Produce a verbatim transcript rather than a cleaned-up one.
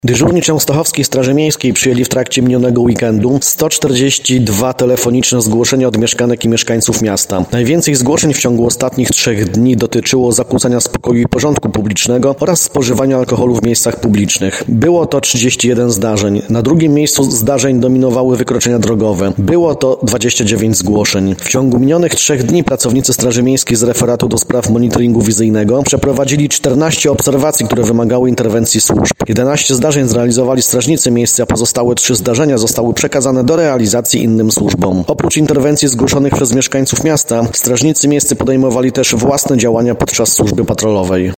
Dyżurni częstochowskiej Straży Miejskiej przyjęli w trakcie minionego weekendu sto czterdzieści dwa telefoniczne zgłoszenia od mieszkanek i mieszkańców miasta. Najwięcej zgłoszeń w ciągu ostatnich trzech dni dotyczyło zakłócania spokoju i porządku publicznego oraz spożywania alkoholu w miejscach publicznych. Było to trzydzieści jeden zdarzeń. Na drugim miejscu zdarzeń dominowały wykroczenia drogowe. Było to dwadzieścia dziewięć zgłoszeń. W ciągu minionych trzech dni pracownicy Straży Miejskiej z referatu do spraw monitoringu wizyjnego przeprowadzili czternaście obserwacji, które wymagały interwencji służb. jedenaście zdarzeń zrealizowali strażnicy miejscy, a pozostałe trzy zdarzenia zostały przekazane do realizacji innym służbom. Oprócz interwencji zgłoszonych przez mieszkańców miasta, strażnicy miejscy podejmowali też własne działania podczas służby patrolowej.